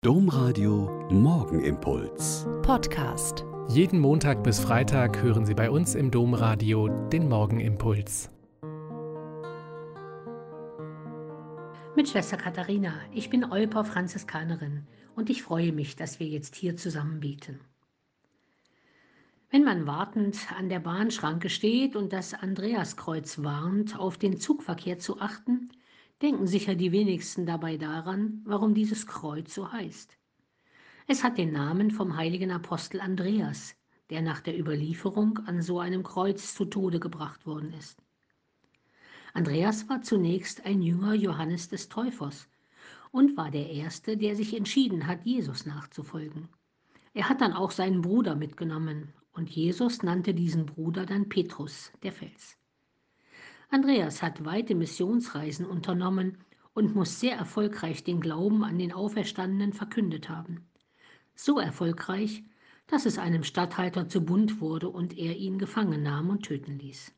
Domradio Morgenimpuls. Podcast. Jeden Montag bis Freitag hören Sie bei uns im Domradio den Morgenimpuls. Mit Schwester Katharina. Ich bin Olper Franziskanerin und ich freue mich, dass wir jetzt hier zusammen beten. Wenn man wartend an der Bahnschranke steht und das Andreaskreuz warnt, auf den Zugverkehr zu achten, denken sicher die wenigsten dabei daran, warum dieses Kreuz so heißt. Es hat den Namen vom heiligen Apostel Andreas, der nach der Überlieferung an so einem Kreuz zu Tode gebracht worden ist. Andreas war zunächst ein Jünger Johannes des Täufers und war der Erste, der sich entschieden hat, Jesus nachzufolgen. Er hat dann auch seinen Bruder mitgenommen und Jesus nannte diesen Bruder dann Petrus, der Fels. Andreas hat weite Missionsreisen unternommen und muss sehr erfolgreich den Glauben an den Auferstandenen verkündet haben. So erfolgreich, dass es einem Statthalter zu bunt wurde und er ihn gefangen nahm und töten ließ.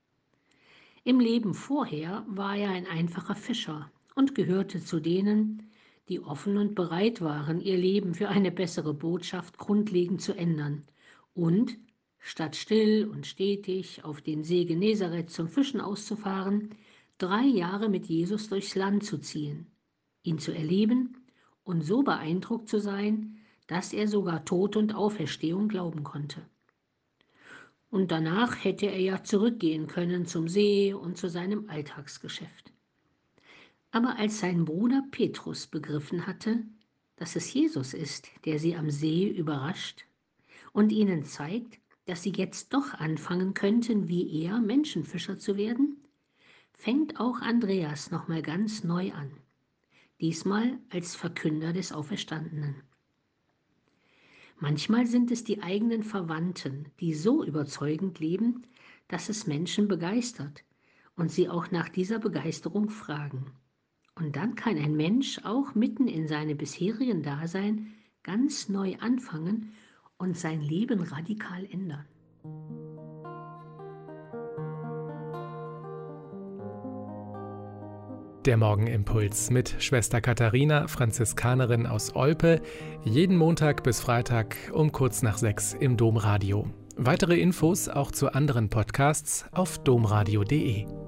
Im Leben vorher war er ein einfacher Fischer und gehörte zu denen, die offen und bereit waren, ihr Leben für eine bessere Botschaft grundlegend zu ändern und, statt still und stetig auf den See Genezareth zum Fischen auszufahren, 3 Jahre mit Jesus durchs Land zu ziehen, ihn zu erleben und so beeindruckt zu sein, dass er sogar Tod und Auferstehung glauben konnte. Und danach hätte er ja zurückgehen können zum See und zu seinem Alltagsgeschäft. Aber als sein Bruder Petrus begriffen hatte, dass es Jesus ist, der sie am See überrascht und ihnen zeigt, dass sie jetzt doch anfangen könnten, wie er, Menschenfischer zu werden, fängt auch Andreas nochmal ganz neu an, diesmal als Verkünder des Auferstandenen. Manchmal sind es die eigenen Verwandten, die so überzeugend leben, dass es Menschen begeistert und sie auch nach dieser Begeisterung fragen. Und dann kann ein Mensch auch mitten in seinem bisherigen Dasein ganz neu anfangen und sein Leben radikal ändern. Der Morgenimpuls mit Schwester Katharina, Franziskanerin aus Olpe, jeden Montag bis Freitag um kurz nach 6 im Domradio. Weitere Infos auch zu anderen Podcasts auf domradio.de.